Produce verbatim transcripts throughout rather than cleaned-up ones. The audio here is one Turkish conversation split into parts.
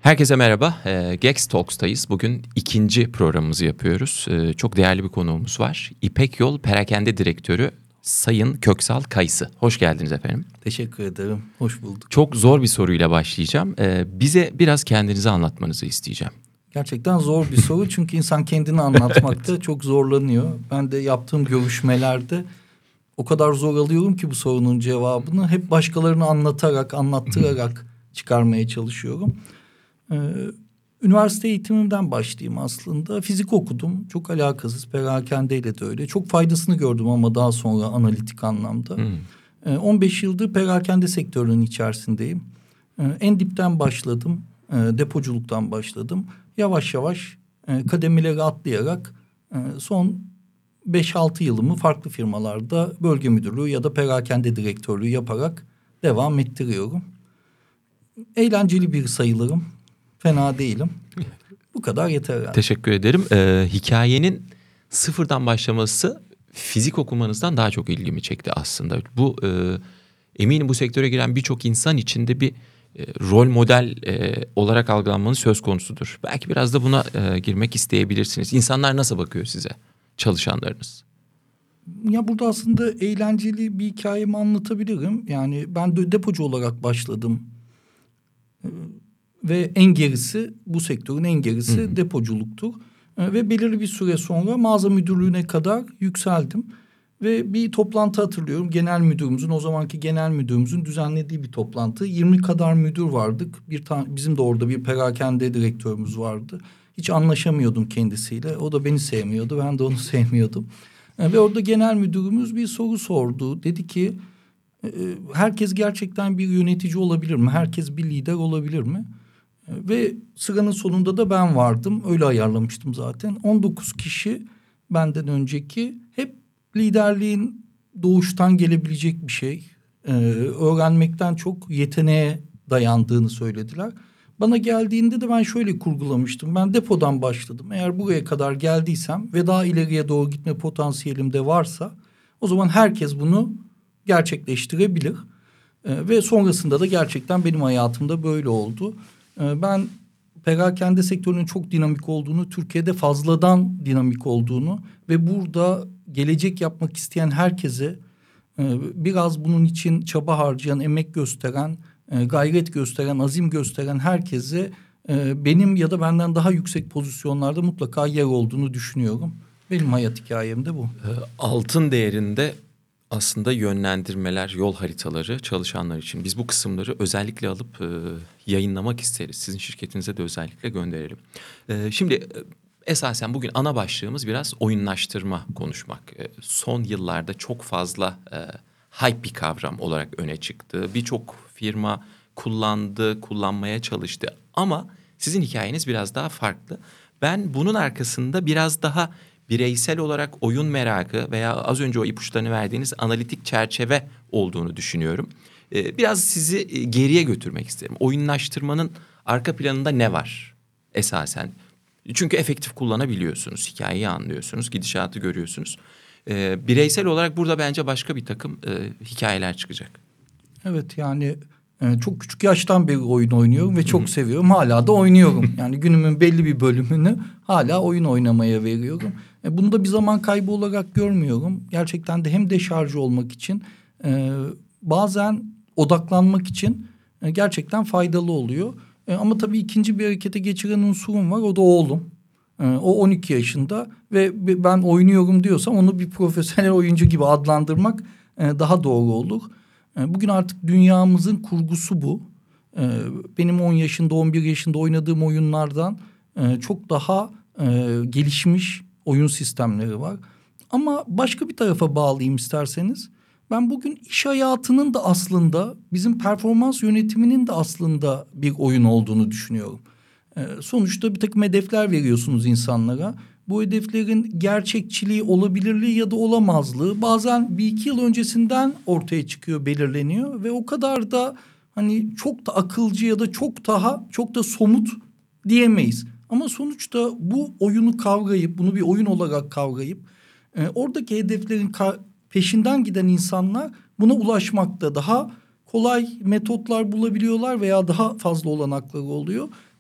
Herkese merhaba. E, Gex Talks'tayız. Bugün ikinci programımızı yapıyoruz. E, çok değerli bir konuğumuz var. İpek Yol Perakende Direktörü Sayın Köksal Kayısı. Hoş geldiniz efendim. Teşekkür ederim. Hoş bulduk. Çok zor bir soruyla başlayacağım. E, bize biraz kendinizi anlatmanızı isteyeceğim. Gerçekten zor bir soru çünkü insan kendini anlatmakta evet. çok zorlanıyor. Ben de yaptığım görüşmelerde o kadar zor alıyorum ki bu sorunun cevabını hep başkalarını anlatarak, anlattırarak çıkarmaya çalışıyorum. Ee, üniversite eğitimimden başlayayım aslında. Fizik okudum. Çok alakasız. Perakendeyle de öyle. Çok faydasını gördüm ama daha sonra analitik anlamda. Hmm. Ee, on beş yıldır perakende sektörünün içerisindeyim. Ee, en dipten başladım. Ee, depoculuktan başladım. Yavaş yavaş e, kademeleri atlayarak e, son beş altı yılımı farklı firmalarda bölge müdürlüğü ya da perakende direktörlüğü yaparak devam ettiriyorum. Eğlenceli bir sayılırım. Fena değilim. Bu kadar yeter yani. Teşekkür ederim. Ee, hikayenin sıfırdan başlaması fizik okumanızdan daha çok ilgimi çekti aslında. Bu e, eminim bu sektöre giren birçok insan için de bir e, rol model e, olarak algılanmanız söz konusudur. Belki biraz da buna e, girmek isteyebilirsiniz. İnsanlar nasıl bakıyor size, çalışanlarınız? Ya burada aslında eğlenceli bir hikayemi anlatabilirim. Yani ben de depocu olarak başladım. Ee, Ve en gerisi bu sektörün en gerisi hı hı. depoculuktur. Ee, ve belirli bir süre sonra mağaza müdürlüğüne kadar yükseldim. Ve bir toplantı hatırlıyorum. Genel müdürümüzün, o zamanki genel müdürümüzün düzenlediği bir toplantı. yirmi kadar müdür vardık. Bir tane, bizim de orada bir perakende direktörümüz vardı. Hiç anlaşamıyordum kendisiyle. O da beni sevmiyordu. Ben de onu sevmiyordum. Ee, ve orada genel müdürümüz bir soru sordu. Dedi ki herkes gerçekten bir yönetici olabilir mi? Herkes bir lider olabilir mi? Ve sıranın sonunda da ben vardım. Öyle ayarlamıştım zaten. on dokuz kişi benden önceki hep liderliğin doğuştan gelebilecek bir şey. Ee, öğrenmekten çok yeteneğe dayandığını söylediler. Bana geldiğinde de ben şöyle kurgulamıştım. Ben depodan başladım. Eğer buraya kadar geldiysem ve daha ileriye doğru gitme potansiyelim de varsa o zaman herkes bunu gerçekleştirebilir. Ee, ve sonrasında da gerçekten benim hayatımda böyle oldu. Ee, ben perakende sektörünün çok dinamik olduğunu, Türkiye'de fazladan dinamik olduğunu ve burada gelecek yapmak isteyen herkese e, biraz bunun için çaba harcayan, emek gösteren, e, gayret gösteren, azim gösteren herkese e, benim ya da benden daha yüksek pozisyonlarda mutlaka yer olduğunu düşünüyorum. Benim hayat hikayem de bu. Altın değerinde aslında yönlendirmeler, yol haritaları çalışanlar için. Biz bu kısımları özellikle alıp e, yayınlamak isteriz. Sizin şirketinize de özellikle gönderelim. E, şimdi e, esasen bugün ana başlığımız biraz oyunlaştırma konuşmak. E, son yıllarda çok fazla e, hype bir kavram olarak öne çıktı. Birçok firma kullandı, kullanmaya çalıştı. Ama sizin hikayeniz biraz daha farklı. Ben bunun arkasında biraz daha bireysel olarak oyun merakı veya az önce o ipuçlarını verdiğiniz analitik çerçeve olduğunu düşünüyorum. Ee, biraz sizi geriye götürmek isterim. Oyunlaştırmanın arka planında ne var esasen? Çünkü efektif kullanabiliyorsunuz, hikayeyi anlıyorsunuz, gidişatı görüyorsunuz. Ee, bireysel olarak burada bence başka bir takım e, hikayeler çıkacak. Evet yani e, çok küçük yaştan beri oyun oynuyorum ve çok Hı-hı. seviyorum. Hala da oynuyorum. Yani günümün belli bir bölümünü hala oyun oynamaya veriyorum. E, bunu da bir zaman kaybı olarak görmüyorum. Gerçekten de hem deşarj olmak için e, bazen odaklanmak için e, gerçekten faydalı oluyor. E, ama tabii ikinci bir harekete geçiren unsurum var. O da oğlum. E, o on iki yaşında ve ben oynuyorum diyorsam onu bir profesyonel oyuncu gibi adlandırmak e, daha doğru olur. Bugün artık dünyamızın kurgusu bu. Benim on yaşında, on bir yaşında oynadığım oyunlardan çok daha gelişmiş oyun sistemleri var. Ama başka bir tarafa bağlayayım isterseniz. Ben bugün iş hayatının da aslında bizim performans yönetiminin de aslında bir oyun olduğunu düşünüyorum. Sonuçta bir takım hedefler veriyorsunuz insanlara. Bu hedeflerin gerçekçiliği, olabilirliği ya da olamazlığı bazen bir iki yıl öncesinden ortaya çıkıyor, belirleniyor. Ve o kadar da hani çok da akılcı ya da çok daha çok da somut diyemeyiz. Ama sonuçta bu oyunu kavrayıp, bunu bir oyun olarak kavrayıp e, oradaki hedeflerin ka- peşinden giden insanlar buna ulaşmakta daha kolay metotlar bulabiliyorlar veya daha fazla olanakları oluyor.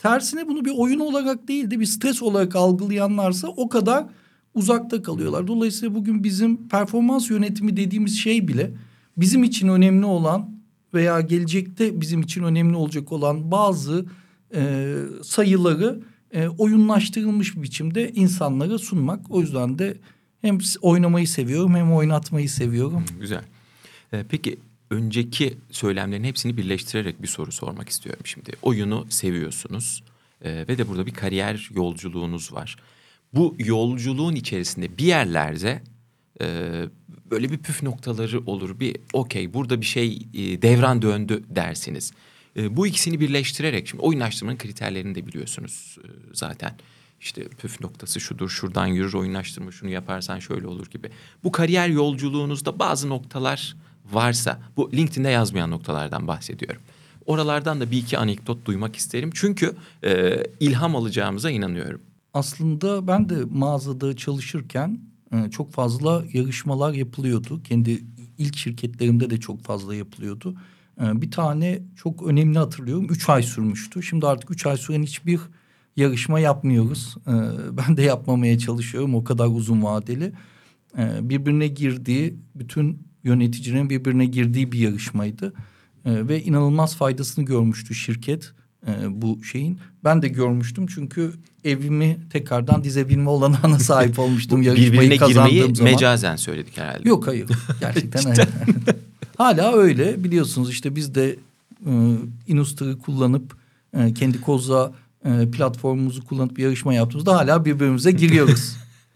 Tersine bunu bir oyun olarak değil de bir stres olarak algılayanlarsa o kadar uzakta kalıyorlar. Dolayısıyla bugün bizim performans yönetimi dediğimiz şey bile bizim için önemli olan veya gelecekte bizim için önemli olacak olan bazı e, sayıları e, oyunlaştırılmış bir biçimde insanlara sunmak. O yüzden de hem oynamayı seviyorum hem oynatmayı seviyorum. Güzel. Ee, peki önceki söylemlerin hepsini birleştirerek bir soru sormak istiyorum şimdi. Oyunu seviyorsunuz ee, ve de burada bir kariyer yolculuğunuz var. Bu yolculuğun içerisinde bir yerlerde e, böyle bir püf noktaları olur. Bir okey burada bir şey e, devran döndü dersiniz. E, bu ikisini birleştirerek şimdi oyunlaştırmanın kriterlerini de biliyorsunuz e, zaten. İşte püf noktası şudur, şuradan yürür oyunlaştırma, şunu yaparsan şöyle olur gibi. Bu kariyer yolculuğunuzda bazı noktalar varsa, bu LinkedIn'de yazmayan noktalardan bahsediyorum. Oralardan da bir iki anekdot duymak isterim. Çünkü e, ilham alacağımıza inanıyorum. Aslında ben de mağazada çalışırken e, çok fazla yarışmalar yapılıyordu. Kendi ilk şirketlerimde de çok fazla yapılıyordu. E, bir tane çok önemli hatırlıyorum. Üç ay sürmüştü. Şimdi artık üç ay süren hiçbir yarışma yapmıyoruz. E, ben de yapmamaya çalışıyorum. O kadar uzun vadeli. E, birbirine girdiği, bütün yöneticilerin birbirine girdiği bir yarışmaydı. E, ve inanılmaz faydasını görmüştü şirket. E, bu şeyin. Ben de görmüştüm çünkü evimi tekrardan dizebilme olanağına sahip olmuştum yarışmayı Birbirine kazandığım girmeyi zaman. mecazen söyledik herhalde. Yok hayır. Gerçekten öyle. Hala öyle biliyorsunuz işte biz de e, Inustar'ı kullanıp e, kendi Koza e, platformumuzu kullanıp bir yarışma yaptığımızda hala birbirimize giriyoruz.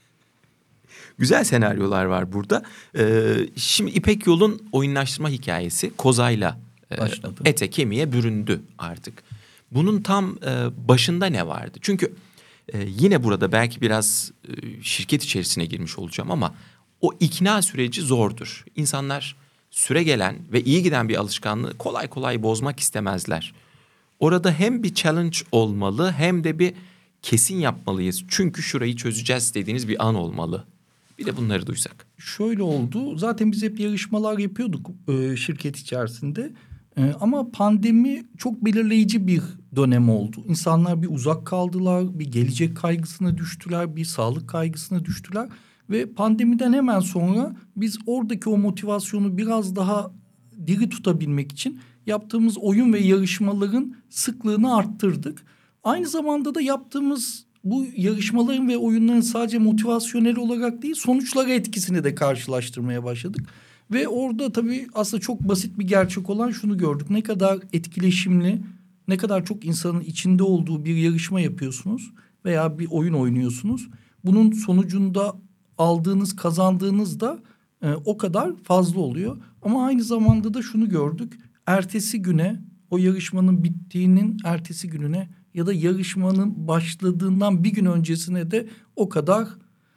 Güzel senaryolar var burada. Ee, şimdi İpek Yol'un oyunlaştırma hikayesi Koza'yla e, Başladı. ete kemiğe büründü artık. Bunun tam e, başında ne vardı? Çünkü e, yine burada belki biraz e, şirket içerisine girmiş olacağım ama o ikna süreci zordur. İnsanlar süre gelen ve iyi giden bir alışkanlığı kolay kolay bozmak istemezler. Orada hem bir challenge olmalı hem de bir kesin yapmalıyız. Çünkü şurayı çözeceğiz dediğiniz bir an olmalı. Bir de bunları duysak. Şöyle oldu. Zaten biz hep yarışmalar yapıyorduk e, şirket içerisinde. E, ama pandemi çok belirleyici bir dönem oldu. İnsanlar bir uzak kaldılar, bir gelecek kaygısına düştüler, bir sağlık kaygısına düştüler. Ve pandemiden hemen sonra biz oradaki o motivasyonu biraz daha diri tutabilmek için yaptığımız oyun ve yarışmaların sıklığını arttırdık. Aynı zamanda da yaptığımız bu yarışmaların ve oyunların sadece motivasyonel olarak değil sonuçlara etkisini de karşılaştırmaya başladık. Ve orada tabii aslında çok basit bir gerçek olan şunu gördük. Ne kadar etkileşimli, ne kadar çok insanın içinde olduğu bir yarışma yapıyorsunuz veya bir oyun oynuyorsunuz. Bunun sonucunda aldığınız, kazandığınız da e, o kadar fazla oluyor. Ama aynı zamanda da şunu gördük. Ertesi güne, o yarışmanın bittiğinin ertesi gününe ya da yarışmanın başladığından bir gün öncesine de o kadar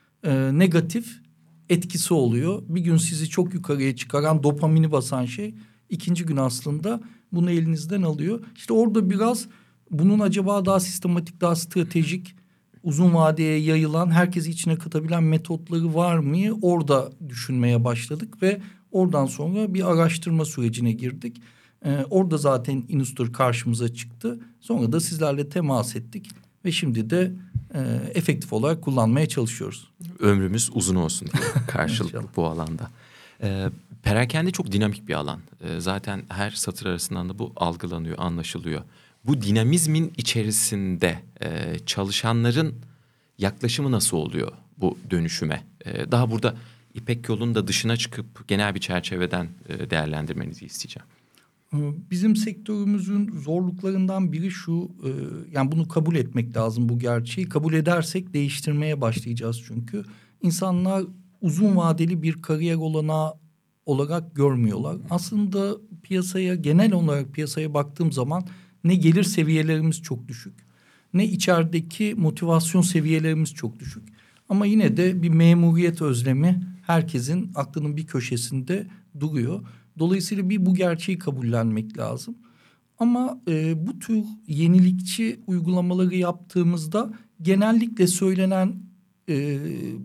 e, negatif etkisi oluyor. Bir gün sizi çok yukarıya çıkaran, dopamini basan şey ikinci gün aslında bunu elinizden alıyor. İşte orada biraz bunun acaba daha sistematik, daha stratejik, uzun vadeye yayılan, herkesi içine katabilen metotları var mı? Orada düşünmeye başladık ve oradan sonra bir araştırma sürecine girdik. Ee, orada zaten Inustar karşımıza çıktı. Sonra da sizlerle temas ettik ve şimdi de e, efektif olarak kullanmaya çalışıyoruz. Ömrümüz uzun olsun diye karşılıklı bu alanda. Ee, perakende çok dinamik bir alan. Ee, zaten her satır arasından da bu algılanıyor, anlaşılıyor. Bu dinamizmin içerisinde e, çalışanların yaklaşımı nasıl oluyor bu dönüşüme? E, daha burada İpek Yol'un da dışına çıkıp genel bir çerçeveden e, değerlendirmenizi isteyeceğim. Bizim sektörümüzün zorluklarından biri şu, e, yani bunu kabul etmek lazım bu gerçeği. Kabul edersek değiştirmeye başlayacağız çünkü. İnsanlar uzun vadeli bir kariyer olanağı olarak görmüyorlar. Aslında piyasaya, genel olarak piyasaya baktığım zaman ne gelir seviyelerimiz çok düşük, ne içerideki motivasyon seviyelerimiz çok düşük. Ama yine de bir memuriyet özlemi herkesin aklının bir köşesinde duruyor. Dolayısıyla bir bu gerçeği kabullenmek lazım. Ama e, bu tür yenilikçi uygulamaları yaptığımızda genellikle söylenen e,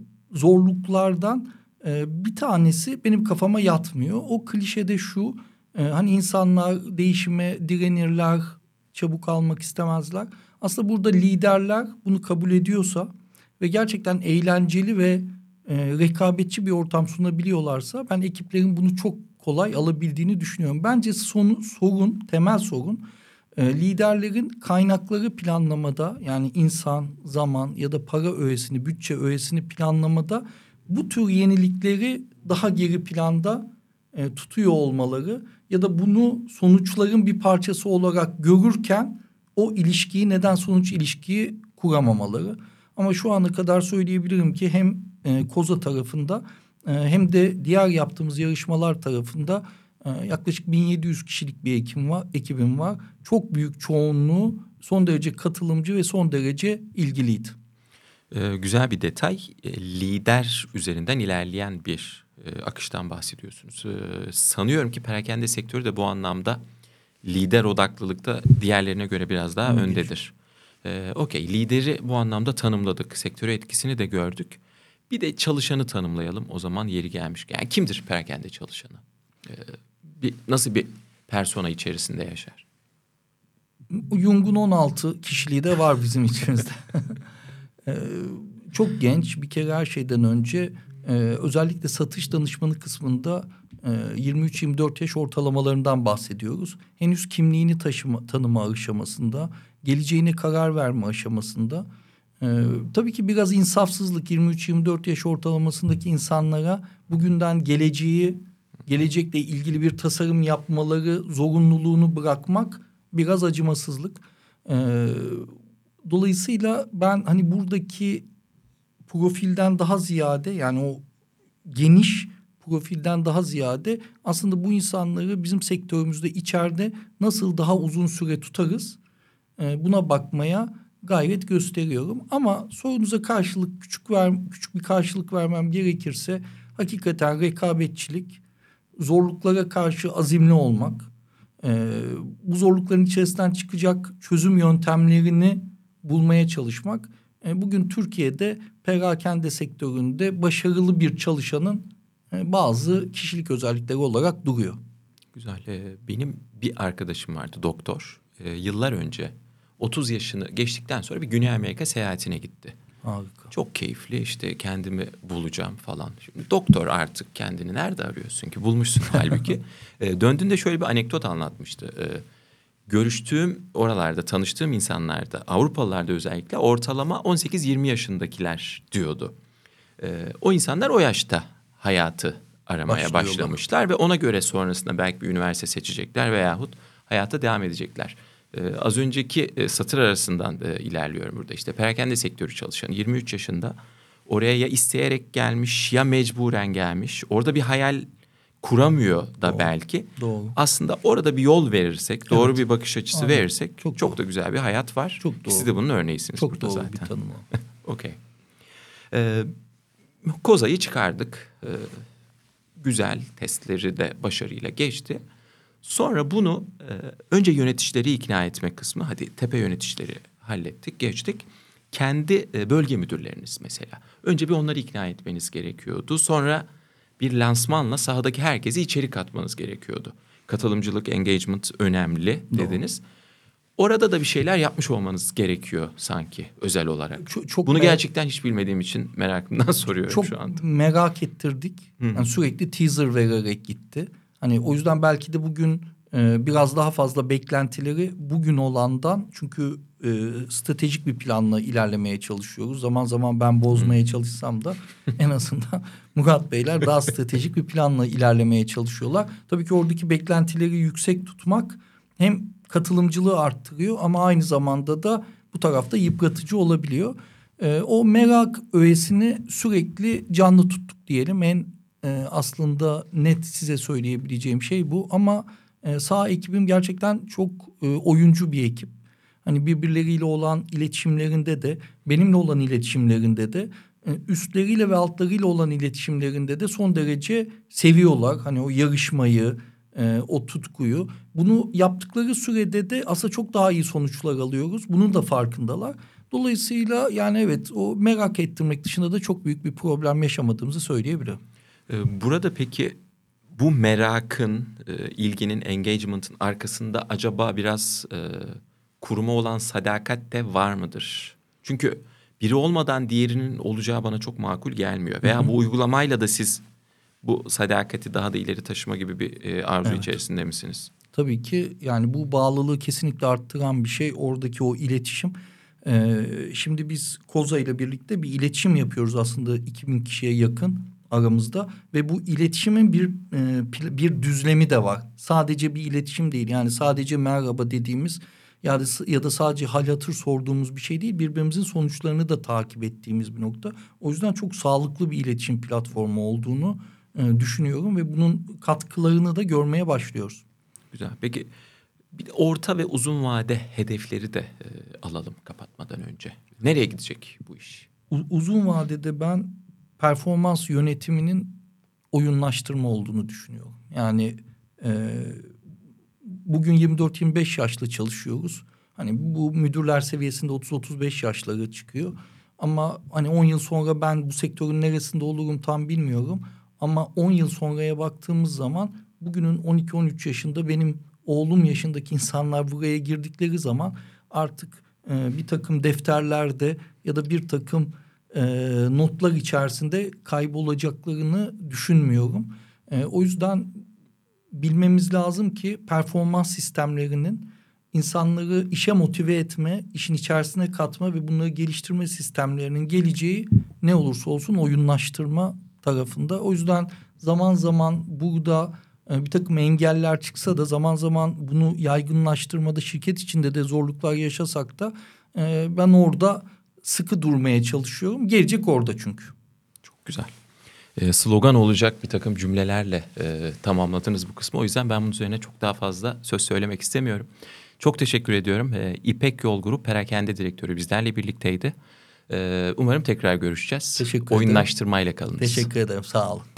zorluklardan e, bir tanesi benim kafama yatmıyor. O klişede şu, e, hani insanlar değişime direnirler, çabuk almak istemezler. Aslında burada liderler bunu kabul ediyorsa ve gerçekten eğlenceli ve e, rekabetçi bir ortam sunabiliyorlarsa ben ekiplerin bunu çok kolay alabildiğini düşünüyorum. Bence sonu, sorun, temel sorun e, liderlerin kaynakları planlamada, yani insan, zaman ya da para öğesini, bütçe öğesini planlamada bu tür yenilikleri daha geri planda e, tutuyor olmaları ya da bunu sonuçların bir parçası olarak görürken o ilişkiyi, neden sonuç ilişkiyi kuramamaları. Ama şu ana kadar söyleyebilirim ki hem e, Koza tarafında e, hem de diğer yaptığımız yarışmalar tarafında e, yaklaşık bin yedi yüz kişilik bir ekibim var, ekibim var. Çok büyük çoğunluğu son derece katılımcı ve son derece ilgiliydi. Ee, güzel bir detay. E, lider üzerinden ilerleyen bir e, akıştan bahsediyorsunuz. Ee, sanıyorum ki perakende sektörü de bu anlamda lider odaklılıkta diğerlerine göre biraz daha Öyle öndedir. Ee, Okey, lideri bu anlamda tanımladık. Sektöre etkisini de gördük. Bir de çalışanı tanımlayalım o zaman yeri gelmiş. Yani kimdir perakende çalışanı? Ee, bir, nasıl bir persona içerisinde yaşar? Jung'un on altı kişiliği de var bizim içimizde. Ee, çok genç, bir kere her şeyden önce e, özellikle satış danışmanı kısmında e, yirmi üç yirmi dört yaş ortalamalarından bahsediyoruz. Henüz kimliğini taşıma, tanıma aşamasında, geleceğine karar verme aşamasında. Ee, tabii ki biraz insafsızlık, yirmi üç yirmi dört yaş ortalamasındaki insanlara bugünden geleceği, gelecekle ilgili bir tasarım yapmaları zorunluluğunu bırakmak biraz acımasızlık. Ee, dolayısıyla ben hani buradaki profilden daha ziyade, yani o geniş profilden daha ziyade aslında bu insanları bizim sektörümüzde içeride nasıl daha uzun süre tutarız, e, buna bakmaya gayret gösteriyorum. Ama sorunuza karşılık küçük ver, küçük bir karşılık vermem gerekirse hakikaten rekabetçilik, zorluklara karşı azimli olmak, e, bu zorlukların içerisinden çıkacak çözüm yöntemlerini bulmaya çalışmak. E, bugün Türkiye'de perakende sektöründe başarılı bir çalışanın e, bazı kişilik özellikleri olarak duruyor. Güzel. Ee, benim bir arkadaşım vardı, doktor. Ee, yıllar önce otuz yaşını geçtikten sonra bir Güney Amerika seyahatine gitti. Harika. Çok keyifli, işte kendimi bulacağım falan. Şimdi doktor, artık kendini nerede arıyorsun ki? Bulmuşsun halbuki. Ee, döndüğünde şöyle bir anekdot anlatmıştı. Ee, görüştüğüm, oralarda tanıştığım insanlarda, Avrupalılarda özellikle ortalama on sekiz yirmi yaşındakiler diyordu. Ee, o insanlar o yaşta hayatı aramaya Başlıyorlar. başlamışlar ve ona göre sonrasında belki bir üniversite seçecekler veyahut hayata devam edecekler. Ee, az önceki e, satır arasından e, ilerliyorum burada. İşte perakende sektörü çalışanı yirmi üç yaşında, oraya ya isteyerek gelmiş ya mecburen gelmiş. Orada bir hayal kuramıyor da Doğru. belki. Doğru. Aslında orada bir yol verirsek, doğru Evet. bir bakış açısı Aynen. verirsek çok, Çok da güzel bir hayat var. Çok Siz doğru. de bunun örneğisiniz Çok burada doğru zaten. bir tanım o. Okey. Ee, Koza'yı çıkardık. Ee, güzel, testleri de başarıyla geçti. Sonra bunu e, önce yöneticileri ikna etme kısmı. Hadi tepe yöneticileri hallettik, geçtik. Kendi e, bölge müdürleriniz mesela. Önce bir onları ikna etmeniz gerekiyordu. Sonra bir lansmanla sahadaki herkesi içeri katmanız gerekiyordu. Katılımcılık, engagement önemli dediniz. Orada da bir şeyler yapmış olmanız gerekiyor sanki özel olarak. Çok, çok Bunu merak- gerçekten hiç bilmediğim için merakımdan soruyorum Çok şu anda. merak ettirdik. Hı hı. Yani sürekli teaser vererek gitti. Hani o yüzden belki de bugün e, biraz daha fazla beklentileri bugün olandan, çünkü e, stratejik bir planla ilerlemeye çalışıyoruz. Zaman zaman ben bozmaya çalışsam da en azından Murat Beyler daha stratejik bir planla ilerlemeye çalışıyorlar. Tabii ki oradaki beklentileri yüksek tutmak hem katılımcılığı arttırıyor ama aynı zamanda da bu tarafta yıpratıcı olabiliyor. Ee, o merak öğesini sürekli canlı tuttuk diyelim. En e, aslında net size söyleyebileceğim şey bu. Ama e, sağ ekibim gerçekten çok e, oyuncu bir ekip. Hani birbirleriyle olan iletişimlerinde de, benimle olan iletişimlerinde de, e, üstleriyle ve altlarıyla olan iletişimlerinde de son derece seviyorlar. Hani o yarışmayı, e, o tutkuyu. Bunu yaptıkları sürede de aslında çok daha iyi sonuçlar alıyoruz. Bunun da farkındalar. Dolayısıyla yani evet, o merak ettirmek dışında da çok büyük bir problem yaşamadığımızı söyleyebilirim. Ee, Burada peki bu merakın, e, ilginin, engagement'ın arkasında acaba biraz e, kuruma olan sadakat de var mıdır? Çünkü biri olmadan diğerinin olacağı bana çok makul gelmiyor. Veya Hı hı. bu uygulamayla da siz bu sadakati daha da ileri taşıma gibi bir e, arzu Evet. içerisinde misiniz? Tabii ki yani bu bağlılığı kesinlikle arttıran bir şey oradaki o iletişim. Ee, şimdi biz Koza ile birlikte bir iletişim yapıyoruz aslında iki bin kişiye yakın aramızda ve bu iletişimin bir e, pl- bir düzlemi de var. Sadece bir iletişim değil, yani sadece merhaba dediğimiz ya da, ya da sadece hal hatır sorduğumuz bir şey değil, birbirimizin sonuçlarını da takip ettiğimiz bir nokta. O yüzden çok sağlıklı bir iletişim platformu olduğunu e, düşünüyorum ve bunun katkılarını da görmeye başlıyoruz. Güzel. Peki bir de orta ve uzun vade hedefleri de e, alalım kapatmadan önce. Nereye gidecek bu iş? U- uzun vadede ben performans yönetiminin oyunlaştırma olduğunu düşünüyorum. Yani e, bugün yirmi dört yirmi beş yaşlı çalışıyoruz. Hani bu müdürler seviyesinde otuz otuz beş yaşlara çıkıyor. Ama hani on yıl sonra ben bu sektörün neresinde olurum tam bilmiyorum. Ama on yıl sonraya baktığımız zaman bugünün on iki on üç yaşında benim oğlum yaşındaki insanlar buraya girdikleri zaman artık e, bir takım defterlerde ya da bir takım e, notlar içerisinde kaybolacaklarını düşünmüyorum. E, o yüzden bilmemiz lazım ki performans sistemlerinin insanları işe motive etme, işin içerisine katma ve bunları geliştirme sistemlerinin geleceği ne olursa olsun oyunlaştırma tarafında. O yüzden zaman zaman burada e, bir takım engeller çıksa da zaman zaman bunu yaygınlaştırmada şirket içinde de zorluklar yaşasak da e, ben orada sıkı durmaya çalışıyorum. Gelecek orada çünkü. Çok güzel. E, slogan olacak bir takım cümlelerle e, tamamladınız bu kısmı. O yüzden ben bunun üzerine çok daha fazla söz söylemek istemiyorum. Çok teşekkür ediyorum. E, İpek Yol Grup Perakende Direktörü bizlerle birlikteydi. E, umarım tekrar görüşeceğiz. Teşekkür ederim. Oyunlaştırmayla kalınız. Teşekkür ederim. Sağ olun.